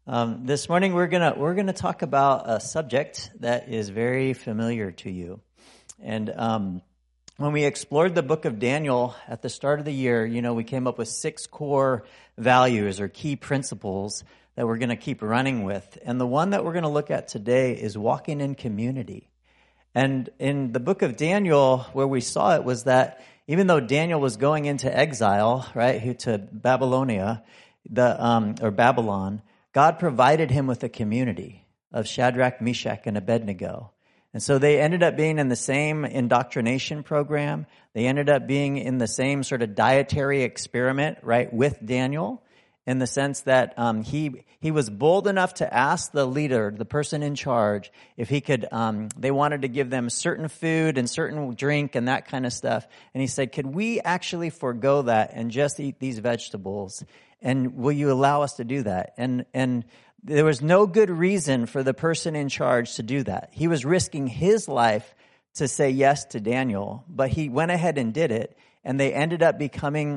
This morning we're gonna talk about a subject that is very familiar to you. And when we explored the book of Daniel at the start of the year, we came up with 6 core values or key principles that we're going to keep running with. And the one that we're going to look at today is walking in community. And in the book of Daniel, where we saw it was that even though Daniel was going into exile, right, to Babylonia, or Babylon, God provided him with a community of Shadrach, Meshach, and Abednego. And so they ended up being in the same indoctrination program. They ended up being in the same sort of dietary experiment, right, with Daniel, in the sense that he was bold enough to ask the leader, the person in charge, if he could, they wanted to give them certain food and certain drink and that kind of stuff. And he said, could we actually forego that and just eat these vegetables? And will you allow us to do that? And there was no good reason for the person in charge to do that. He was risking his life to say yes to Daniel, but he went ahead and did it. And they ended up becoming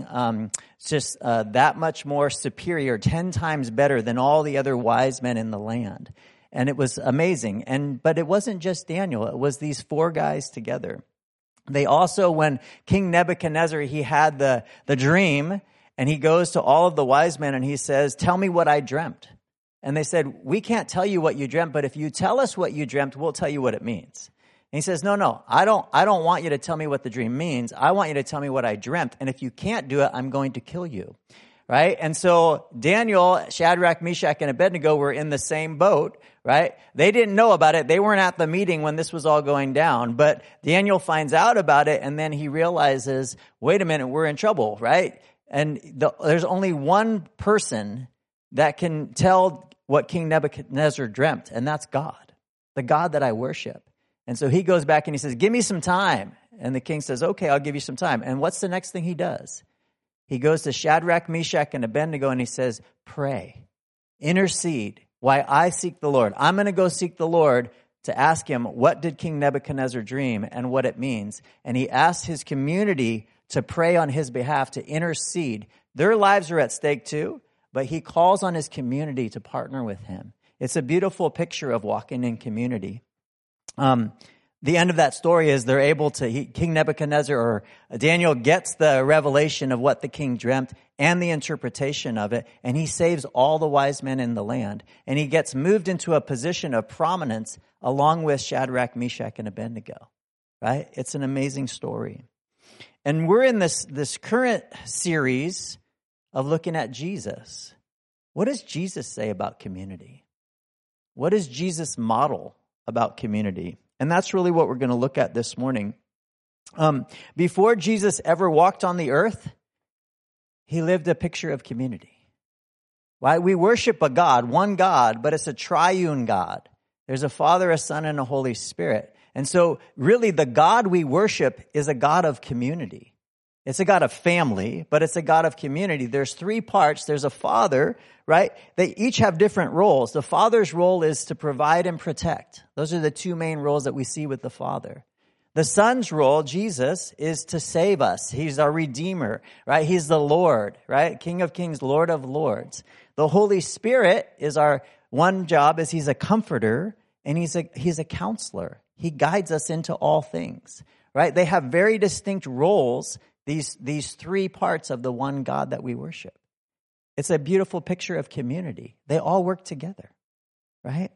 that much more superior, 10 times better than all the other wise men in the land. And it was amazing. But it wasn't just Daniel. It was these 4 guys together. They also, when King Nebuchadnezzar, he had the dream, and he goes to all of the wise men and he says, tell me what I dreamt. And they said, we can't tell you what you dreamt, but if you tell us what you dreamt, we'll tell you what it means. And he says, no, I don't want you to tell me what the dream means. I want you to tell me what I dreamt. And if you can't do it, I'm going to kill you. Right? And so Daniel, Shadrach, Meshach, and Abednego were in the same boat, right? They didn't know about it. They weren't at the meeting when this was all going down. But Daniel finds out about it, and then he realizes, wait a minute, we're in trouble, right? And there's only one person that can tell what King Nebuchadnezzar dreamt, and that's God, the God that I worship. And so he goes back and he says, give me some time. And the king says, okay, I'll give you some time. And what's the next thing he does? He goes to Shadrach, Meshach, and Abednego, and he says, pray, intercede, while I seek the Lord. I'm going to go seek the Lord to ask him, what did King Nebuchadnezzar dream and what it means? And he asks his community to pray on his behalf, to intercede. Their lives are at stake too, but he calls on his community to partner with him. It's a beautiful picture of walking in community. The end of that story is they're able to, King Nebuchadnezzar or Daniel gets the revelation of what the king dreamt and the interpretation of it, and he saves all the wise men in the land. And he gets moved into a position of prominence along with Shadrach, Meshach, and Abednego. Right? It's an amazing story. And we're in this current series of looking at Jesus. What does Jesus say about community? What does Jesus model about community? And that's really what we're going to look at this morning. Before Jesus ever walked on the earth, he lived a picture of community. Right? We worship a God, one God, but it's a triune God. There's a Father, a Son, and a Holy Spirit. And so really the God we worship is a God of community. It's a God of family, but it's a God of community. There's 3 parts. There's a father, right? They each have different roles. The father's role is to provide and protect. Those are the 2 main roles that we see with the father. The son's role, Jesus, is to save us. He's our redeemer, right? He's the Lord, right? King of kings, Lord of lords. The Holy Spirit is our one job is he's a comforter and he's a counselor. He guides us into all things, right? They have very distinct roles. These 3 parts of the one God that we worship. It's a beautiful picture of community. They all work together, right?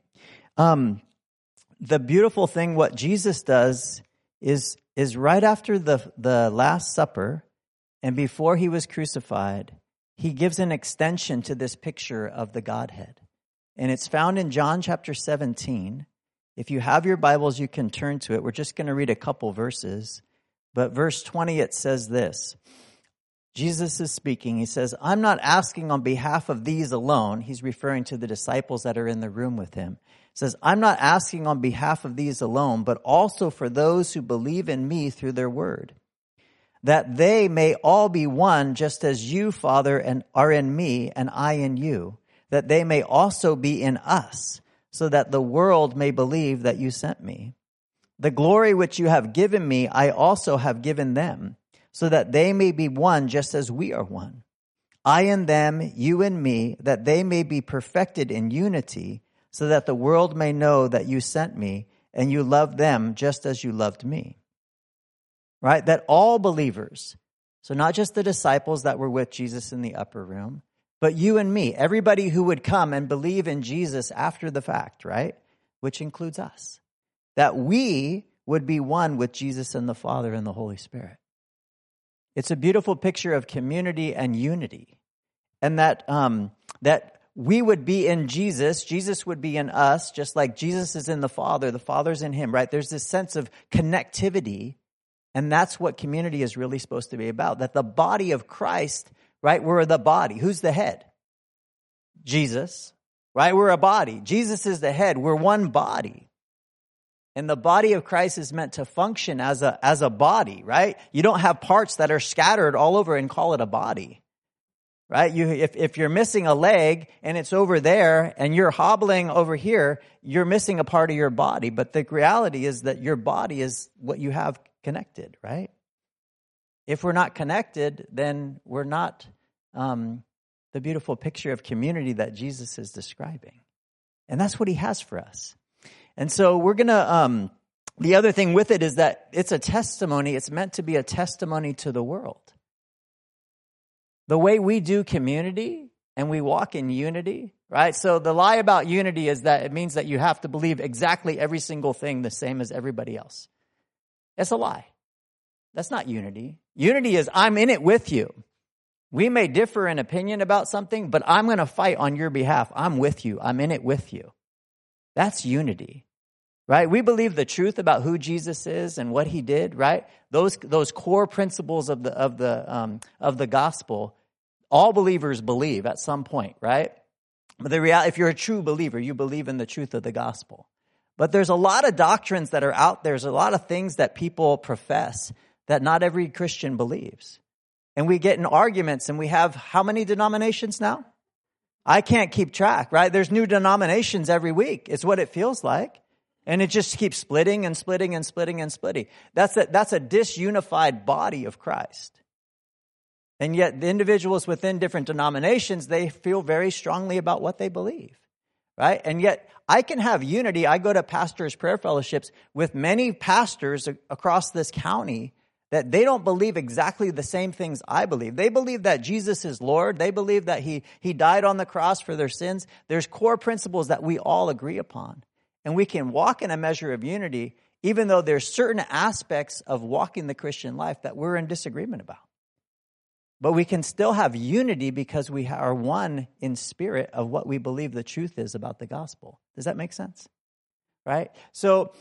The beautiful thing, what Jesus does is right after the Last Supper and before he was crucified, he gives an extension to this picture of the Godhead. And it's found in John chapter 17. If you have your Bibles, you can turn to it. We're just going to read a couple verses. But verse 20, it says this. Jesus is speaking. He says, I'm not asking on behalf of these alone. He's referring to the disciples that are in the room with him. He says, I'm not asking on behalf of these alone, but also for those who believe in me through their word, that they may all be one, just as you, Father, and are in me and I in you, that they may also be in us, so that the world may believe that you sent me. The glory which you have given me, I also have given them, so that they may be one just as we are one. I in them, you in me, that they may be perfected in unity, so that the world may know that you sent me and you loved them just as you loved me. Right? That all believers, so not just the disciples that were with Jesus in the upper room, but you and me, everybody who would come and believe in Jesus after the fact, right? Which includes us. That we would be one with Jesus and the Father and the Holy Spirit. It's a beautiful picture of community and unity. And that we would be in Jesus, Jesus would be in us, just like Jesus is in the Father's in him, right? There's this sense of connectivity, and that's what community is really supposed to be about. That the body of Christ, right? We're the body. Who's the head? Jesus, right? We're a body. Jesus is the head. We're one body. And the body of Christ is meant to function as a body, right? You don't have parts that are scattered all over and call it a body, right? If you're missing a leg and it's over there and you're hobbling over here, you're missing a part of your body. But the reality is that your body is what you have connected, right? If we're not connected, then we're not the beautiful picture of community that Jesus is describing. And that's what he has for us. And so we're going to, the other thing with it is that it's a testimony. It's meant to be a testimony to the world. The way we do community and we walk in unity, right? So the lie about unity is that it means that you have to believe exactly every single thing the same as everybody else. It's a lie. That's not unity. Unity is I'm in it with you. We may differ in opinion about something, but I'm going to fight on your behalf. I'm with you. I'm in it with you. That's unity. Right? We believe the truth about who Jesus is and what he did, right? Those core principles of the gospel, all believers believe at some point, right? But the reality, if you're a true believer, you believe in the truth of the gospel. But there's a lot of doctrines that are out there. There's a lot of things that people profess that not every Christian believes. And we get in arguments, and we have how many denominations now? I can't keep track, right? There's new denominations every week. It's what it feels like. And it just keeps splitting and splitting and splitting and splitting. That's a disunified body of Christ. And yet the individuals within different denominations, they feel very strongly about what they believe, right? And yet I can have unity. I go to pastors' prayer fellowships with many pastors across this county that they don't believe exactly the same things I believe. They believe that Jesus is Lord. They believe that he died on the cross for their sins. There's core principles that we all agree upon. And we can walk in a measure of unity, even though there's certain aspects of walking the Christian life that we're in disagreement about. But we can still have unity because we are one in spirit of what we believe the truth is about the gospel. Does that make sense? Right? So,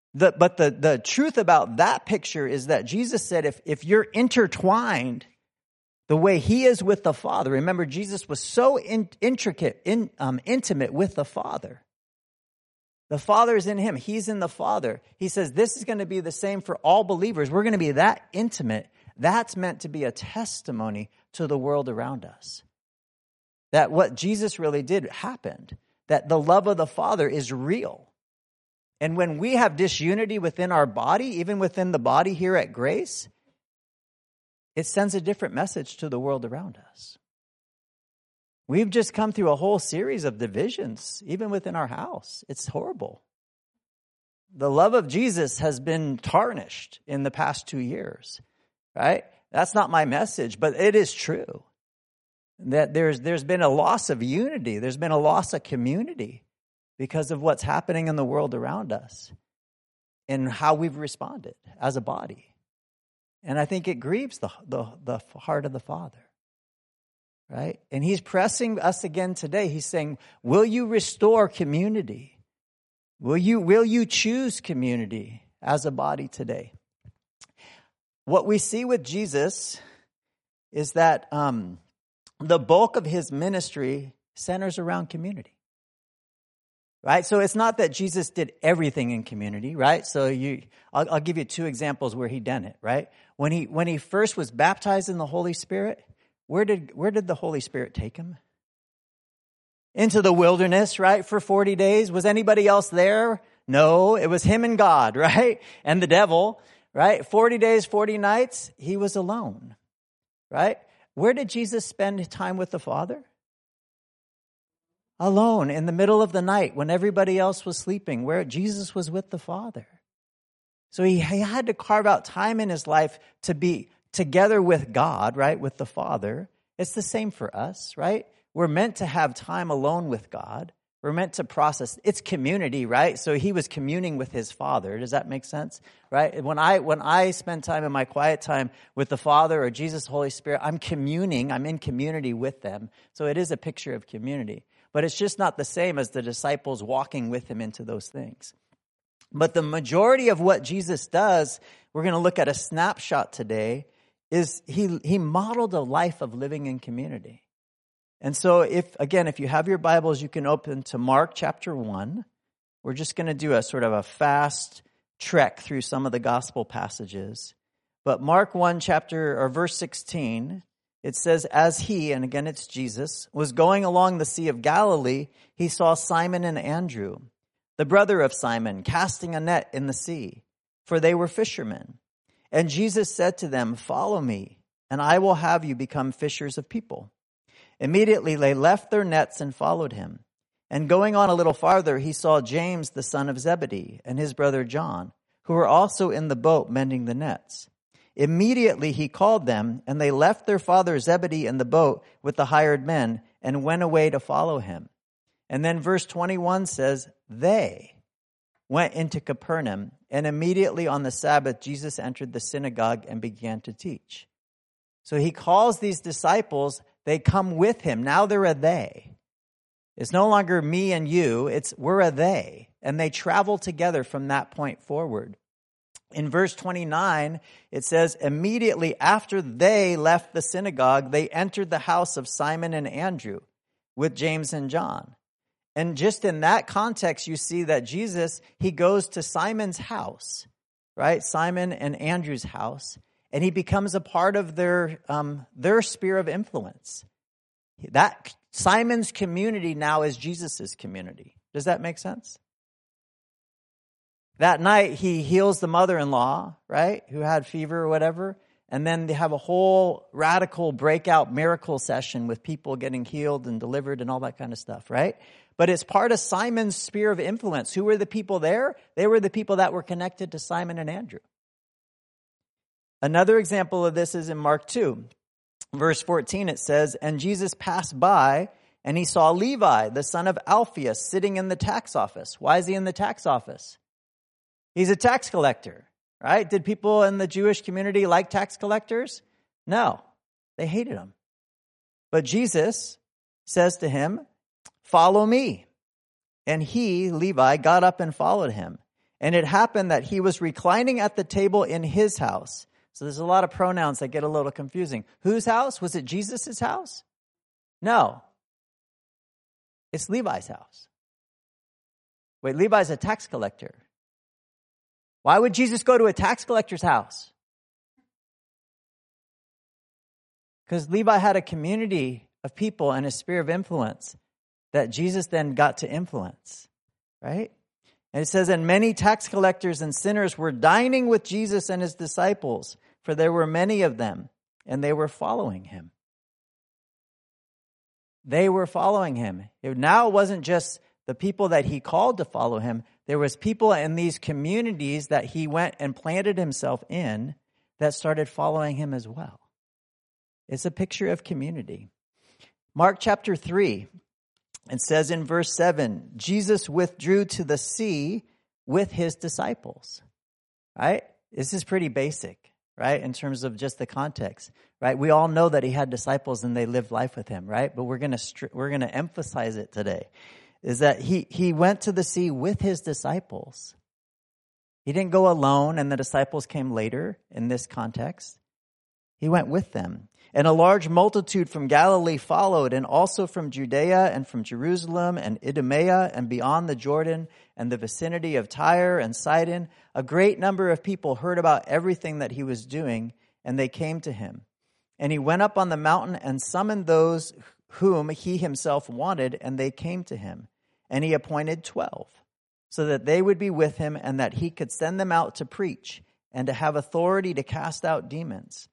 the truth about that picture is that Jesus said if you're intertwined the way he is with the Father, remember Jesus was so intimate with the Father. The Father is in him. He's in the Father. He says this is going to be the same for all believers. We're going to be that intimate. That's meant to be a testimony to the world around us. That what Jesus really did happened. That the love of the Father is real. And when we have disunity within our body, even within the body here at Grace, it sends a different message to the world around us. We've just come through a whole series of divisions, even within our house. It's horrible. The love of Jesus has been tarnished in the past 2 years, right? That's not my message, but it is true. That there's been a loss of unity. There's been a loss of community because of what's happening in the world around us and how we've responded as a body. And I think it grieves the heart of the Father. Right? And he's pressing us again today. He's saying, will you restore community? Will you choose community as a body today? What we see with Jesus is that the bulk of his ministry centers around community. Right? So it's not that Jesus did everything in community, right? So I'll give you 2 examples where he done it, right? When he first was baptized in the Holy Spirit, where did the Holy Spirit take him? Into the wilderness, right? For 40 days. Was anybody else there? No, it was him and God, right? And the devil, right? 40 days, 40 nights, he was alone, right? Where did Jesus spend time with the Father? Alone, in the middle of the night, when everybody else was sleeping, where Jesus was with the Father. So he had to carve out time in his life to be together with God, right, with the Father. It's the same for us, right? We're meant to have time alone with God. We're meant to process. It's community, right? So he was communing with his Father. Does that make sense? Right? When I spend time in my quiet time with the Father or Jesus, Holy Spirit, I'm communing. I'm in community with them. So it is a picture of community. But it's just not the same as the disciples walking with him into those things. But the majority of what Jesus does, we're going to look at a snapshot today, is he modeled a life of living in community. And so if you have your Bibles, you can open to Mark chapter 1. We're just going to do a sort of a fast trek through some of the gospel passages. But Mark 1 verse 16, it says, as he, and again it's Jesus, was going along the Sea of Galilee, he saw Simon and Andrew, the brother of Simon, casting a net in the sea, for they were fishermen. And Jesus said to them, follow me, and I will have you become fishers of people. Immediately they left their nets and followed him. And going on a little farther, he saw James, the son of Zebedee, and his brother John, who were also in the boat mending the nets. Immediately he called them, and they left their father Zebedee in the boat with the hired men and went away to follow him. And then verse 21 says, they went into Capernaum, and immediately on the Sabbath, Jesus entered the synagogue and began to teach. So he calls these disciples, they come with him. Now they're a they. It's no longer me and you, we're a they. And they travel together from that point forward. In verse 29, it says, immediately after they left the synagogue, they entered the house of Simon and Andrew with James and John. And just in that context, you see that Jesus, he goes to Simon's house, right? Simon and Andrew's house. And he becomes a part of their sphere of influence. That Simon's community now is Jesus's community. Does that make sense? That night, he heals the mother-in-law, right, who had fever or whatever. And then they have a whole radical breakout miracle session with people getting healed and delivered and all that kind of stuff, right? But it's part of Simon's sphere of influence. Who were the people there? They were the people that were connected to Simon and Andrew. Another example of this is in Mark 2. Verse 14, it says, and Jesus passed by, and he saw Levi, the son of Alphaeus, sitting in the tax office. Why is he in the tax office? He's a tax collector, right? Did people in the Jewish community like tax collectors? No, they hated them. But Jesus says to him, follow me. And he, Levi, got up and followed him. And it happened that he was reclining at the table in his house. So there's a lot of pronouns that get a little confusing. Whose house? Was it Jesus' house? No. It's Levi's house. Wait, Levi's a tax collector. Why would Jesus go to a tax collector's house? Because Levi had a community of people and a sphere of influence that Jesus then got to influence, right? And it says, and many tax collectors and sinners were dining with Jesus and his disciples, for there were many of them, and they were following him. They were following him. Now it wasn't just the people that he called to follow him. There was people in these communities that he went and planted himself in that started following him as well. It's a picture of community. Mark chapter 3, it says in verse 7, Jesus withdrew to the sea with his disciples. Right? This is pretty basic, right? In terms of just the context, right? We all know that he had disciples and they lived life with him, right? But we're going to emphasize it today. Is that he went to the sea with his disciples. He didn't go alone and the disciples came later in this context. He went with them. And a large multitude from Galilee followed, and also from Judea and from Jerusalem and Idumea and beyond the Jordan and the vicinity of Tyre and Sidon. A great number of people heard about everything that he was doing, and they came to him. And he went up on the mountain and summoned those whom he himself wanted, and they came to him. And he appointed 12, so that they would be with him and that he could send them out to preach and to have authority to cast out demons.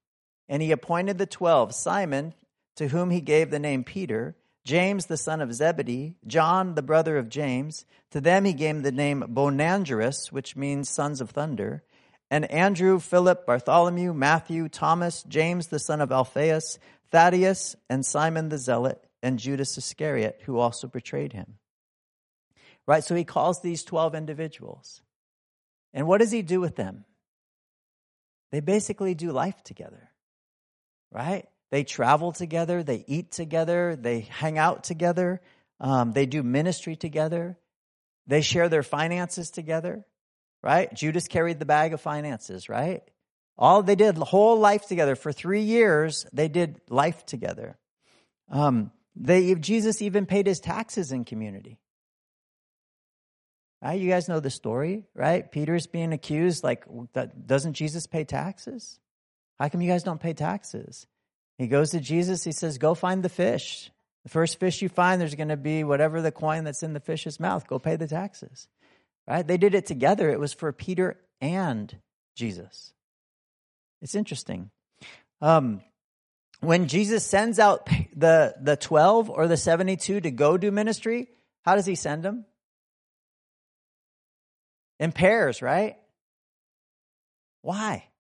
And he appointed the 12, Simon, to whom he gave the name Peter, James the son of Zebedee, John the brother of James. To them he gave the name Boanerges, which means sons of thunder, and Andrew, Philip, Bartholomew, Matthew, Thomas, James the son of Alphaeus, Thaddeus, and Simon the Zealot, and Judas Iscariot, who also betrayed him. Right, so he calls these 12 individuals. And what does he do with them? They basically do life together, right? They travel together, they eat together, they hang out together, they do ministry together, they share their finances together, right? Judas carried the bag of finances, right? They did the whole life together. For 3 years, they did life together. Jesus even paid his taxes in community. Right? You guys know the story, right? Peter's being accused, doesn't Jesus pay taxes? How come you guys don't pay taxes? He goes to Jesus, he says, go find the fish. The first fish you find, there's going to be whatever the coin that's in the fish's mouth. Go pay the taxes. Right? They did it together. It was for Peter and Jesus. It's interesting. When Jesus sends out the 12 or the 72 to go do ministry, how does he send them? In pairs, right? Why?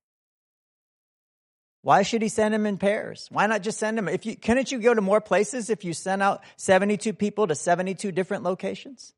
Why should he send them in pairs? Why not just send them? Couldn't you go to more places if you sent out 72 people to 72 different locations?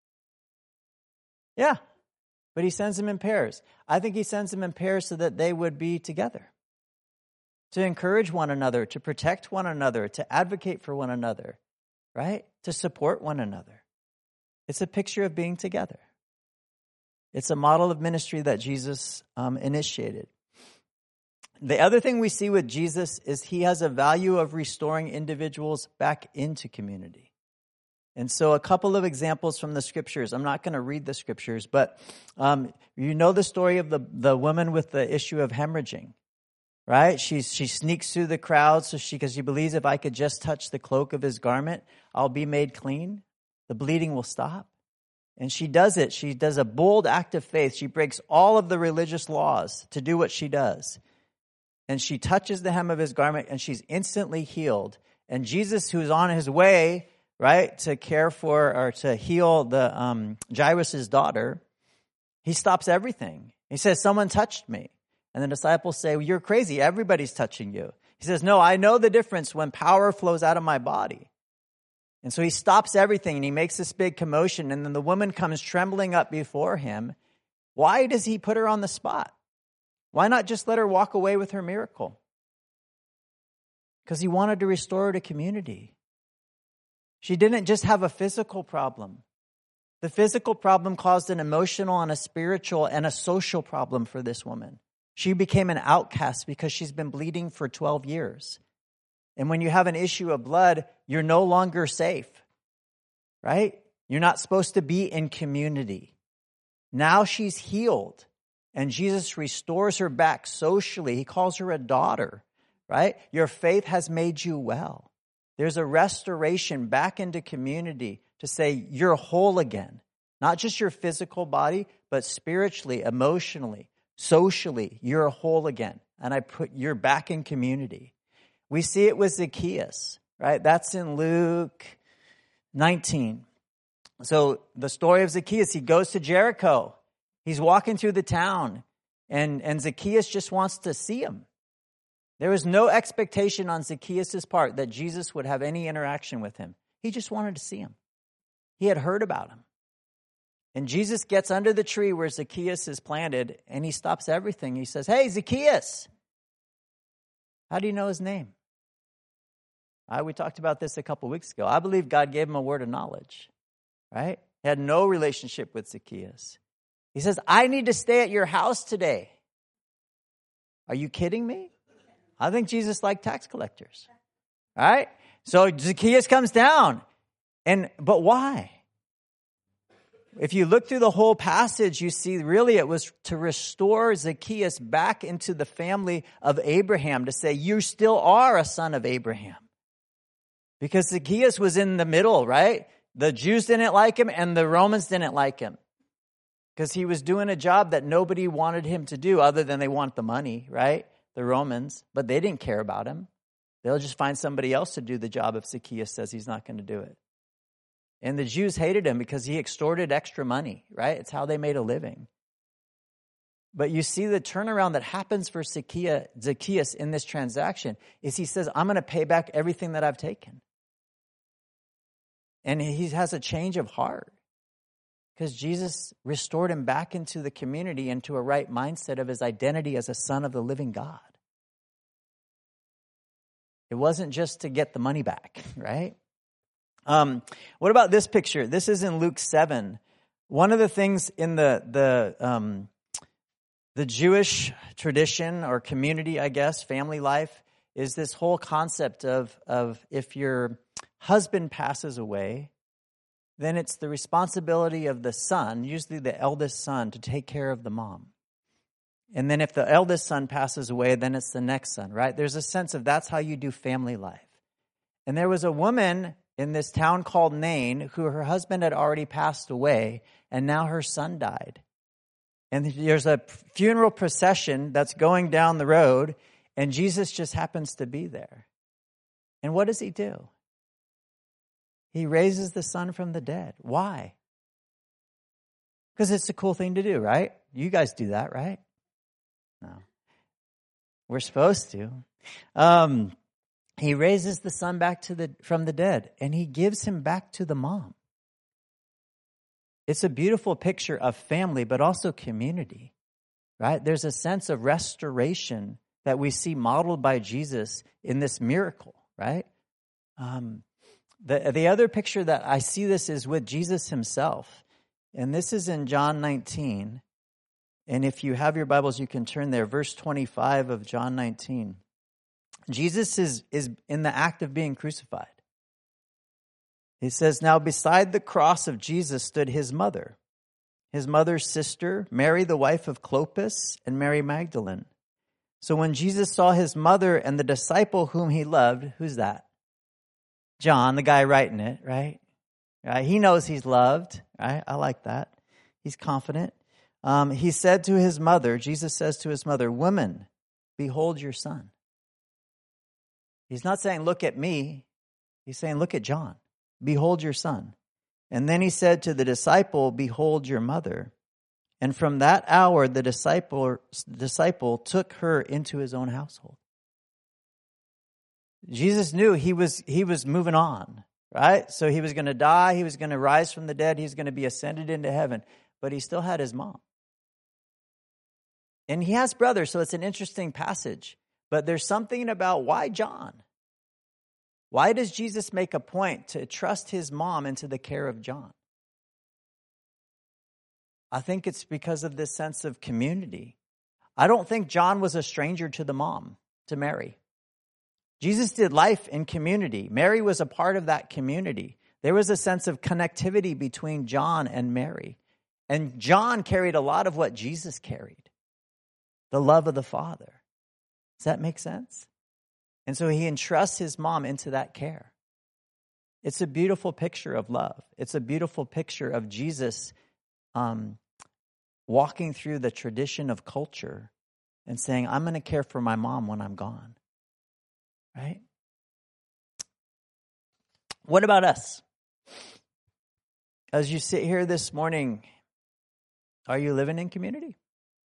Yeah, but he sends them in pairs. I think he sends them in pairs so that they would be together, to encourage one another, to protect one another, to advocate for one another, right? To support one another. It's a picture of being together. It's a model of ministry that Jesus initiated. The other thing we see with Jesus is he has a value of restoring individuals back into community. And so a couple of examples from the scriptures. I'm not going to read the scriptures, but you know the story of the woman with the issue of hemorrhaging, right? She sneaks through the crowd because she believes if I could just touch the cloak of his garment, I'll be made clean. The bleeding will stop. And she does it. She does a bold act of faith. She breaks all of the religious laws to do what she does. And she touches the hem of his garment and she's instantly healed. And Jesus, who's on his way, right, to care for or to heal the Jairus' daughter, he stops everything. He says, someone touched me. And the disciples say, well, you're crazy. Everybody's touching you. He says, no, I know the difference when power flows out of my body. And so he stops everything and he makes this big commotion. And then the woman comes trembling up before him. Why does he put her on the spot? Why not just let her walk away with her miracle? Because he wanted to restore her to community. She didn't just have a physical problem. The physical problem caused an emotional and a spiritual and a social problem for this woman. She became an outcast because she's been bleeding for 12 years. And when you have an issue of blood, you're no longer safe, right? You're not supposed to be in community. Now she's healed. And Jesus restores her back socially. He calls her a daughter, right? Your faith has made you well. There's a restoration back into community to say you're whole again. Not just your physical body, but spiritually, emotionally, socially, you're whole again. And you're back in community. We see it with Zacchaeus, right? That's in Luke 19. So the story of Zacchaeus, he goes to Jericho. He's walking through the town, and Zacchaeus just wants to see him. There was no expectation on Zacchaeus' part that Jesus would have any interaction with him. He just wanted to see him. He had heard about him. And Jesus gets under the tree where Zacchaeus is planted, and he stops everything. He says, hey, Zacchaeus. How do you know his name? We talked about this a couple weeks ago. I believe God gave him a word of knowledge, right? He had no relationship with Zacchaeus. He says, I need to stay at your house today. Are you kidding me? I think Jesus liked tax collectors. All right? So Zacchaeus comes down. But why? If you look through the whole passage, you see really it was to restore Zacchaeus back into the family of Abraham, to say, you still are a son of Abraham. Because Zacchaeus was in the middle, right? The Jews didn't like him and the Romans didn't like him. Because he was doing a job that nobody wanted him to do other than they want the money, right? the Romans, but they didn't care about him. They'll just find somebody else to do the job if Zacchaeus says he's not going to do it. And the Jews hated him because he extorted extra money, right? It's how they made a living. But you see the turnaround that happens for Zacchaeus in this transaction is he says, I'm going to pay back everything that I've taken. And he has a change of heart because Jesus restored him back into the community, into a right mindset of his identity as a son of the living God. It wasn't just to get the money back, right? What about this picture? This is in Luke 7. One of the things in the Jewish tradition or community, I guess, family life, is this whole concept of if your husband passes away, then it's the responsibility of the son, usually the eldest son, to take care of the mom. And then if the eldest son passes away, then it's the next son, right? There's a sense of that's how you do family life. And there was a woman in this town called Nain who her husband had already passed away, and now her son died. And there's a funeral procession that's going down the road, and Jesus just happens to be there. And what does he do? He raises the son from the dead. Why? Because it's a cool thing to do, right? You guys do that, right? No. We're supposed to. He raises the son back from the dead, and he gives him back to the mom. It's a beautiful picture of family, but also community, right? There's a sense of restoration that we see modeled by Jesus in this miracle, right? The other picture that I see this is with Jesus himself. And this is in John 19. And if you have your Bibles, you can turn there. Verse 25 of John 19. Jesus is in the act of being crucified. He says, now beside the cross of Jesus stood his mother's sister, Mary, the wife of Clopas, and Mary Magdalene. So when Jesus saw his mother and the disciple whom he loved, who's that? John, the guy writing it, right? He knows he's loved, right? I like that. He's confident. He said to his mother, Jesus says to his mother, woman, behold your son. He's not saying, look at me. He's saying, look at John. Behold your son. And then he said to the disciple, behold your mother. And from that hour, the disciple took her into his own household. Jesus knew he was moving on, right? So he was going to die. He was going to rise from the dead. He was going to be ascended into heaven. But he still had his mom. And he has brothers, so it's an interesting passage. But there's something about why John? Why does Jesus make a point to trust his mom into the care of John? I think it's because of this sense of community. I don't think John was a stranger to the mom, to Mary. Jesus did life in community. Mary was a part of that community. There was a sense of connectivity between John and Mary. And John carried a lot of what Jesus carried, the love of the Father. Does that make sense? And so he entrusts his mom into that care. It's a beautiful picture of love. It's a beautiful picture of Jesus walking through the tradition of culture and saying, I'm going to care for my mom when I'm gone. Right? What about us? As you sit here this morning, are you living in community?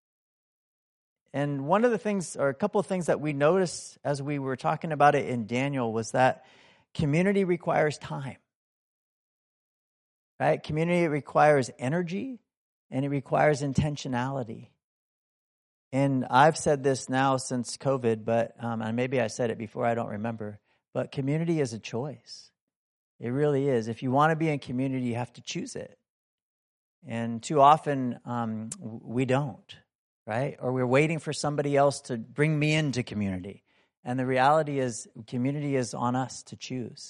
And one of the things, or a couple of things that we noticed as we were talking about it in Daniel was that community requires time. Right? Community requires energy and it requires intentionality. And I've said this now since COVID, but and maybe I said it before, I don't remember. But community is a choice. It really is. If you want to be in community, you have to choose it. And too often, we don't, right? Or we're waiting for somebody else to bring me into community. And the reality is, community is on us to choose.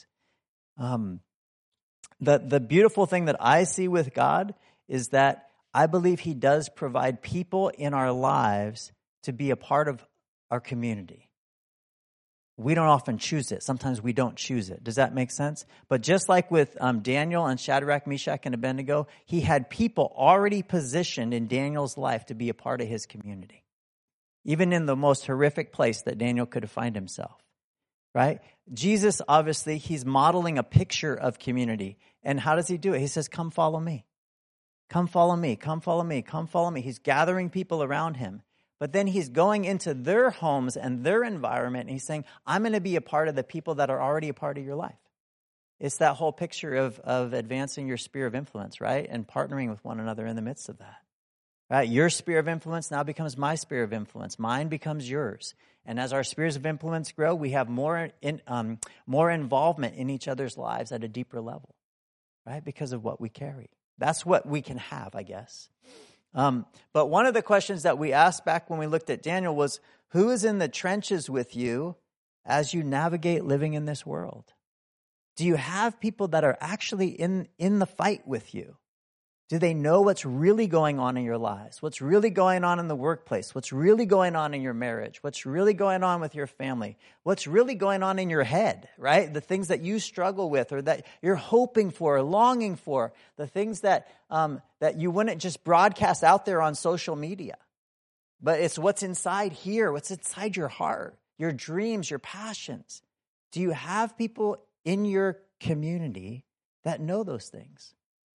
The beautiful thing that I see with God is that I believe he does provide people in our lives to be a part of our community. We don't often choose it. Sometimes we don't choose it. Does that make sense? But just like with Daniel and Shadrach, Meshach, and Abednego, he had people already positioned in Daniel's life to be a part of his community. even in the most horrific place that Daniel could find himself, right? Jesus, obviously, he's modeling a picture of community. And how does he do it? He says, come follow me. Come follow me. Come follow me. Come follow me. He's gathering people around him. But then he's going into their homes and their environment. And he's saying, I'm going to be a part of the people that are already a part of your life. It's that whole picture of advancing your sphere of influence, right? And partnering with one another in the midst of that. Right? Your sphere of influence now becomes my sphere of influence. Mine becomes yours. And as our spheres of influence grow, we have more involvement in each other's lives at a deeper level, right? Because of what we carry. That's what we can have, I guess. But one of the questions that we asked back when we looked at Daniel was, who is in the trenches with you as you navigate living in this world? Do you have people that are actually in the fight with you? Do they know what's really going on in your lives? What's really going on in the workplace? What's really going on in your marriage? What's really going on with your family? What's really going on in your head, right? The things that you struggle with or that you're hoping for or longing for, the things that you wouldn't just broadcast out there on social media. But it's what's inside here, what's inside your heart, your dreams, your passions. Do you have people in your community that know those things?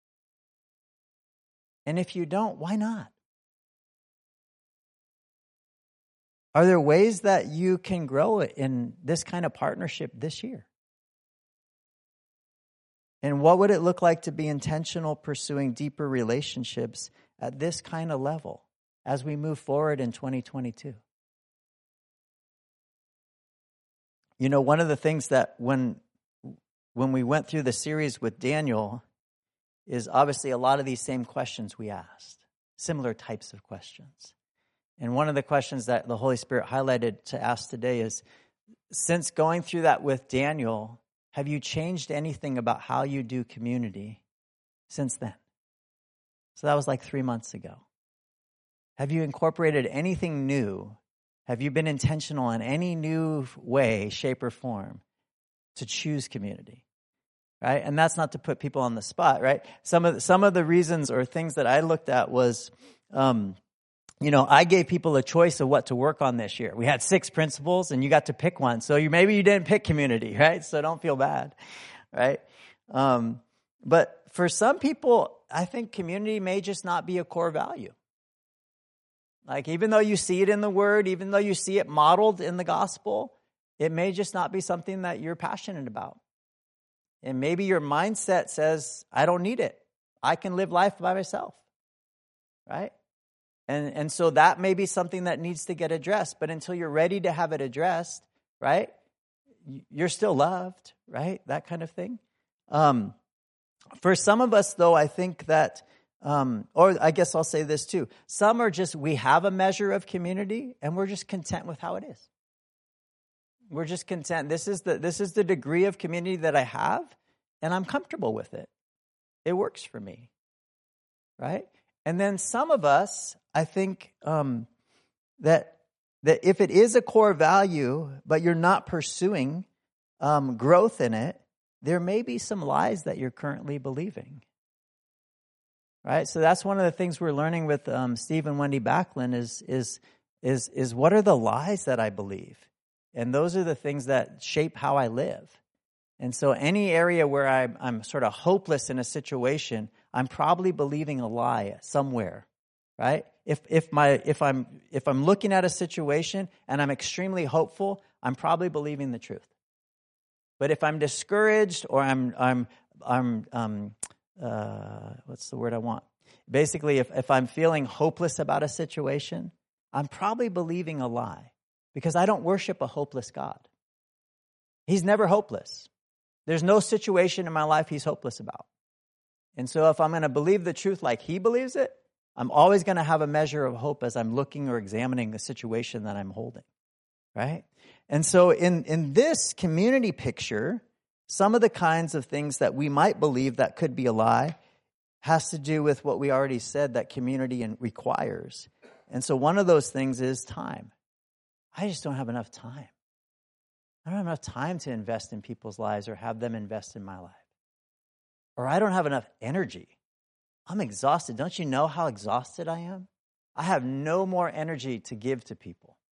And if you don't, why not? Are there ways that you can grow in this kind of partnership this year? And what would it look like to be intentional pursuing deeper relationships at this kind of level as we move forward in 2022? You know, one of the things that when we went through the series with Daniel is obviously a lot of these same questions we asked, similar types of questions. And one of the questions that the Holy Spirit highlighted to ask today is, since going through that with Daniel, have you changed anything about how you do community since then? So that was like 3 months ago. Have you incorporated anything new? Have you been intentional in any new way, shape, or form to choose community? Right? And that's not to put people on the spot, right? Some of the reasons or things that I looked at was, I gave people a choice of what to work on this year. We had 6 principles and you got to pick one. So maybe you didn't pick community, right? So don't feel bad, right? But for some people, I think community may just not be a core value. Like, even though you see it in the Word, even though you see it modeled in the gospel, it may just not be something that you're passionate about. And maybe your mindset says, I don't need it. I can live life by myself, right? And so that may be something that needs to get addressed. But until you're ready to have it addressed, right, you're still loved, right? That kind of thing. For some of us, though, I think that, or I guess I'll say this too. Some are just, we have a measure of community and we're just content with how it is. We're just content. This is the degree of community that I have, and I'm comfortable with it. It works for me, right? And then some of us, I think that if it is a core value, but you're not pursuing growth in it, there may be some lies that you're currently believing, right? So that's one of the things we're learning with Steve and Wendy Backlund is what are the lies that I believe? And those are the things that shape how I live. And so any area where I'm sort of hopeless in a situation, I'm probably believing a lie somewhere, right? If I'm looking at a situation and I'm extremely hopeful, I'm probably believing the truth. But if I'm discouraged or I'm what's the word I want? Basically, if I'm feeling hopeless about a situation, I'm probably believing a lie. Because I don't worship a hopeless God. He's never hopeless. There's no situation in my life he's hopeless about. And so if I'm going to believe the truth like he believes it, I'm always going to have a measure of hope as I'm looking or examining the situation that I'm holding. Right? And so in this community picture, some of the kinds of things that we might believe that could be a lie has to do with what we already said that community requires. And so one of those things is time. I just don't have enough time. I don't have enough time to invest in people's lives or have them invest in my life. Or I don't have enough energy. I'm exhausted. Don't you know how exhausted I am? I have no more energy to give to people.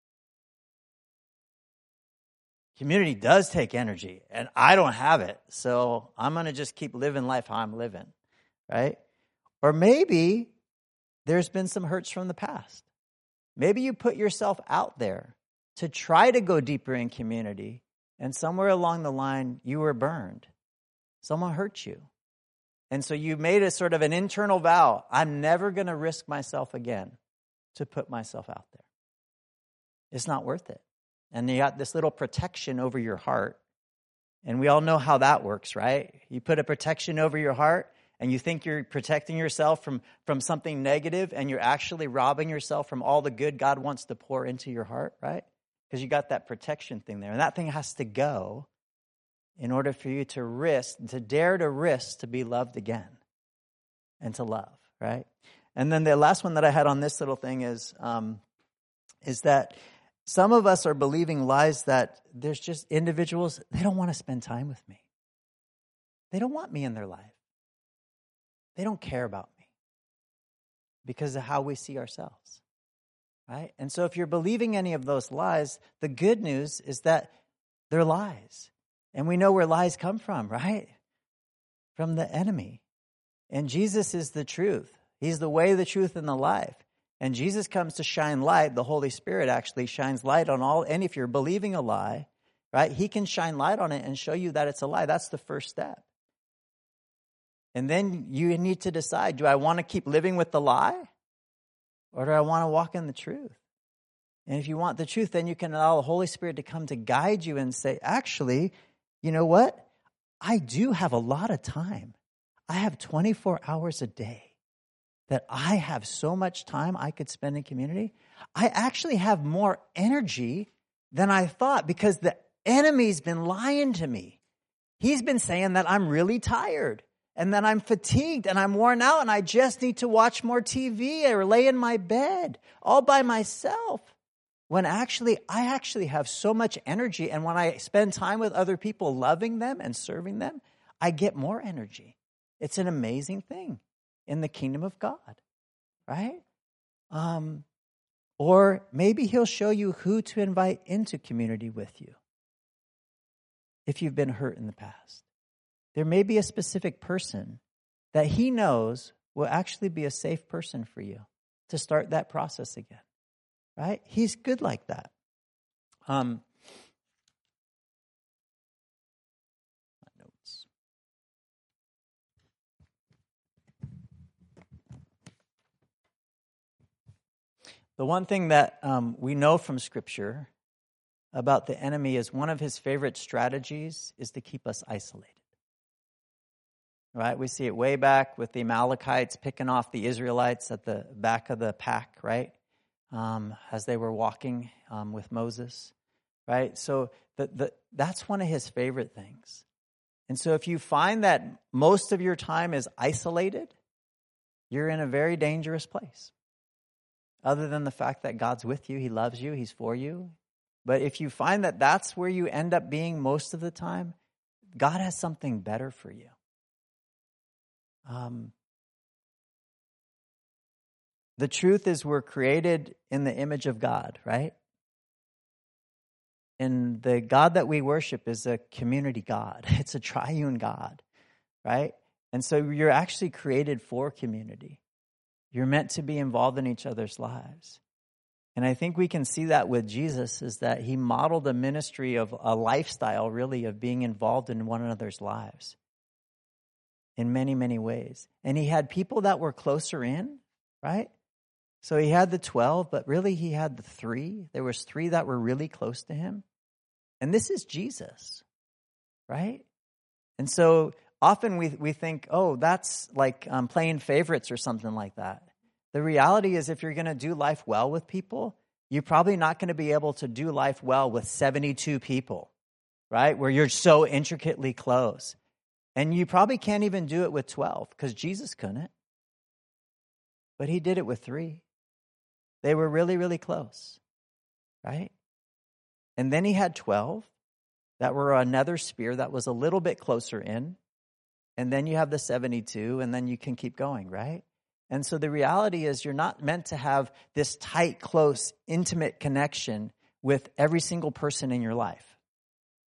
community does take energy, and I don't have it, so I'm going to just keep living life how I'm living, right? Or maybe there's been some hurts from the past. Maybe you put yourself out there to try to go deeper in community, and somewhere along the line, you were burned. Someone hurt you. And so you made a sort of an internal vow, I'm never going to risk myself again to put myself out there. It's not worth it. And you got this little protection over your heart. And we all know how that works, right? You put a protection over your heart, and you think you're protecting yourself from something negative, and you're actually robbing yourself from all the good God wants to pour into your heart, right? Because you got that protection thing there. And that thing has to go in order for you to risk, to dare to risk to be loved again and to love, right? And then the last one that I had on this little thing is that some of us are believing lies that there's just individuals, they don't want to spend time with me. They don't want me in their life. They don't care about me because of how we see ourselves, right? And so if you're believing any of those lies, the good news is that they're lies. And we know where lies come from, right? From the enemy. And Jesus is the truth. He's the way, the truth, and the life. And Jesus comes to shine light. The Holy Spirit actually shines light on all. And if you're believing a lie, right, he can shine light on it and show you that it's a lie. That's the first step. And then you need to decide, do I want to keep living with the lie? Or do I want to walk in the truth? And if you want the truth, then you can allow the Holy Spirit to come to guide you and say, actually, you know what? I do have a lot of time. I have 24 hours a day that I have so much time I could spend in community. I actually have more energy than I thought because the enemy's been lying to me. He's been saying that I'm really tired and that I'm fatigued and I'm worn out and I just need to watch more TV or lay in my bed all by myself. When I actually have so much energy, and when I spend time with other people, loving them and serving them, I get more energy. It's an amazing thing in the kingdom of God, right? Or maybe he'll show you who to invite into community with you if you've been hurt in the past. There may be a specific person that he knows will actually be a safe person for you to start that process again. Right? He's good like that. My notes. The one thing that we know from Scripture about the enemy is one of his favorite strategies is to keep us isolated. Right? We see it way back with the Amalekites picking off the Israelites at the back of the pack, right? As they were walking with Moses, right? So that's one of his favorite things. And so if you find that most of your time is isolated, you're in a very dangerous place. Other than the fact that God's with you, he loves you, he's for you. But if you find that that's where you end up being most of the time, God has something better for you. The truth is we're created in the image of God, right? And the God that we worship is a community God. It's a triune God, right? And so you're actually created for community. You're meant to be involved in each other's lives. And I think we can see that with Jesus is that he modeled a ministry of a lifestyle, really, of being involved in one another's lives in many, many ways. And he had people that were closer in, right? So he had the 12, but really he had the 3. There was 3 that were really close to him. And this is Jesus, right? And so often we think, oh, that's like playing favorites or something like that. The reality is if you're going to do life well with people, you're probably not going to be able to do life well with 72 people, right? Where you're so intricately close. And you probably can't even do it with 12 because Jesus couldn't. But he did it with 3. They were really, really close, right? And then he had 12 that were another sphere that was a little bit closer in. And then you have the 72, and then you can keep going, right? And so the reality is you're not meant to have this tight, close, intimate connection with every single person in your life.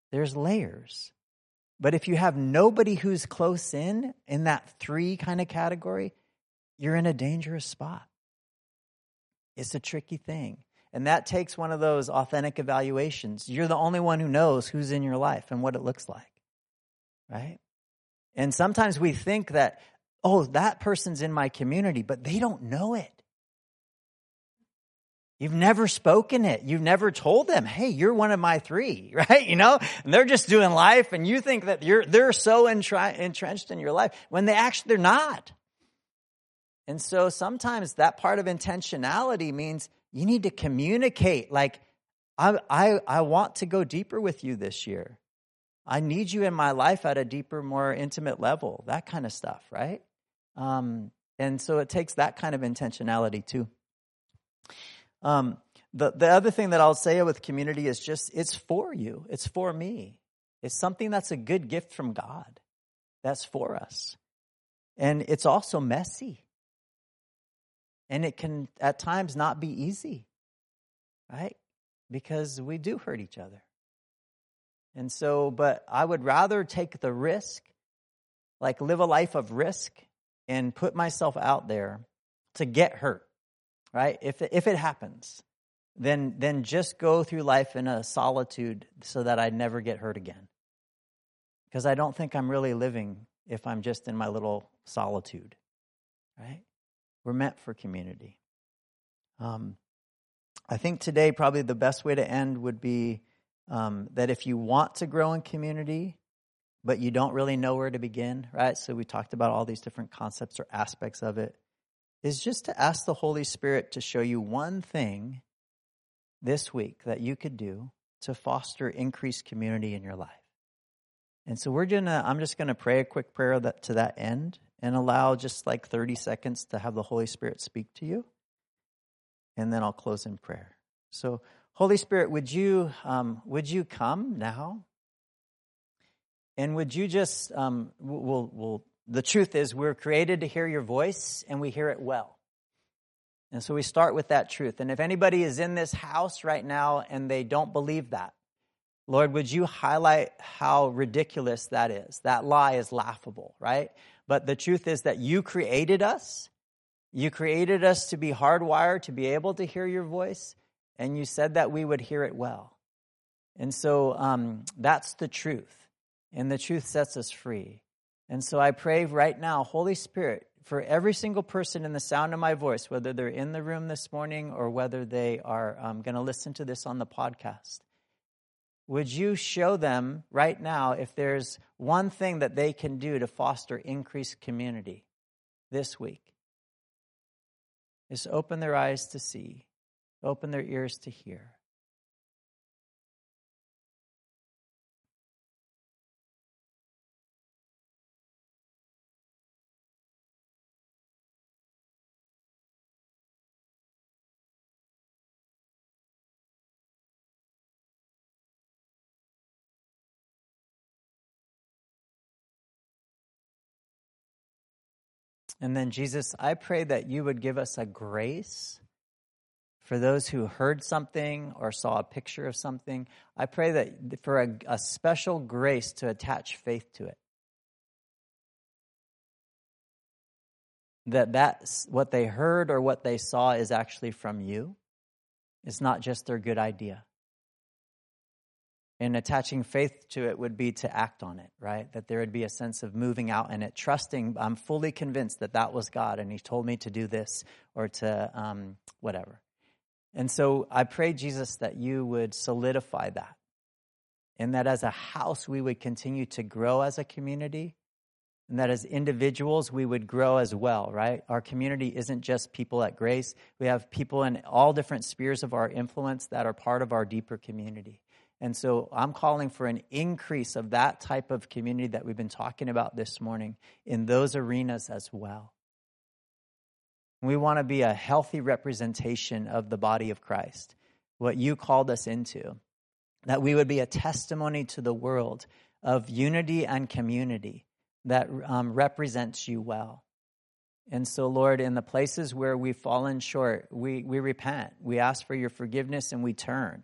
There's layers. But if you have nobody who's close in that 3 kind of category, you're in a dangerous spot. It's a tricky thing. And that takes one of those authentic evaluations. You're the only one who knows who's in your life and what it looks like, right? And sometimes we think that, oh, that person's in my community, but they don't know it. You've never spoken it. You've never told them, hey, you're one of my 3, right? And they're just doing life, and you think that they're so entrenched in your life when they're not. And so sometimes that part of intentionality means you need to communicate, like, I want to go deeper with you this year. I need you in my life at a deeper, more intimate level, that kind of stuff, right? And so it takes that kind of intentionality too. The other thing that I'll say with community is just, it's for you. It's for me. It's something that's a good gift from God. That's for us. And it's also messy. And it can, at times, not be easy, right? Because we do hurt each other. And so, but I would rather take the risk, like live a life of risk and put myself out there to get hurt, right? If it happens, then just go through life in a solitude so that I never get hurt again. Because I don't think I'm really living if I'm just in my little solitude, right? We're meant for community. I think today probably the best way to end would be that if you want to grow in community, but you don't really know where to begin, right? So we talked about all these different concepts or aspects of it, is just to ask the Holy Spirit to show you one thing this week that you could do to foster increased community in your life. And so I'm just going to pray a quick prayer to that end and allow just like 30 seconds to have the Holy Spirit speak to you. And then I'll close in prayer. So Holy Spirit, would you come now? And would you just, the truth is we're created to hear your voice and we hear it well. And so we start with that truth. And if anybody is in this house right now and they don't believe that, Lord, would you highlight how ridiculous that is? That lie is laughable, right? But the truth is that you created us. You created us to be hardwired, to be able to hear your voice. And you said that we would hear it well. And so that's the truth. And the truth sets us free. And so I pray right now, Holy Spirit, for every single person in the sound of my voice, whether they're in the room this morning or whether they are going to listen to this on the podcast, would you show them right now if there's one thing that they can do to foster increased community this week? Just open their eyes to see, open their ears to hear. And then, Jesus, I pray that you would give us a grace for those who heard something or saw a picture of something. I pray that for a special grace to attach faith to it. That's what they heard or what they saw is actually from you. It's not just their good idea. And attaching faith to it would be to act on it, right? That there would be a sense of moving out in it, trusting. I'm fully convinced that was God and he told me to do this or to whatever. And so I pray, Jesus, that you would solidify that. And that as a house, we would continue to grow as a community. And that as individuals, we would grow as well, right? Our community isn't just people at Grace. We have people in all different spheres of our influence that are part of our deeper community. And so I'm calling for an increase of that type of community that we've been talking about this morning in those arenas as well. We want to be a healthy representation of the body of Christ, what you called us into, that we would be a testimony to the world of unity and community that represents you well. And so, Lord, in the places where we've fallen short, we repent. We ask for your forgiveness and we turn.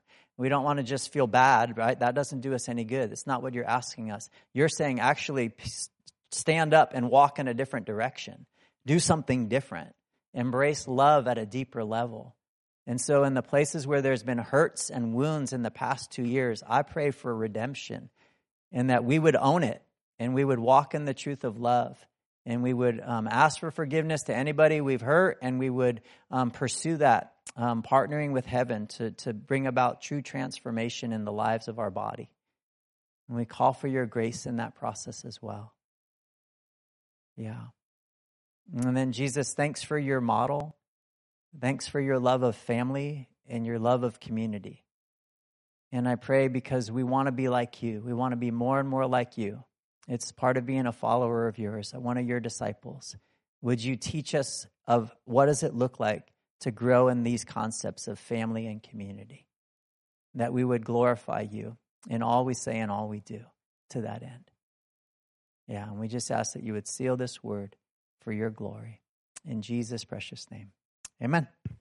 We don't want to just feel bad, right? That doesn't do us any good. It's not what you're asking us. You're saying actually stand up and walk in a different direction. Do something different. Embrace love at a deeper level. And so in the places where there's been hurts and wounds in the past 2 years, I pray for redemption and that we would own it and we would walk in the truth of love and we would ask for forgiveness to anybody we've hurt and we would pursue that, partnering with heaven to bring about true transformation in the lives of our body. And we call for your grace in that process as well. Yeah. And then Jesus, thanks for your model. Thanks for your love of family and your love of community. And I pray because we want to be like you. We want to be more and more like you. It's part of being a follower of yours, one of your disciples. Would you teach us of what does it look like to grow in these concepts of family and community? That we would glorify you in all we say and all we do to that end. Yeah, and we just ask that you would seal this word for your glory. In Jesus' precious name. Amen.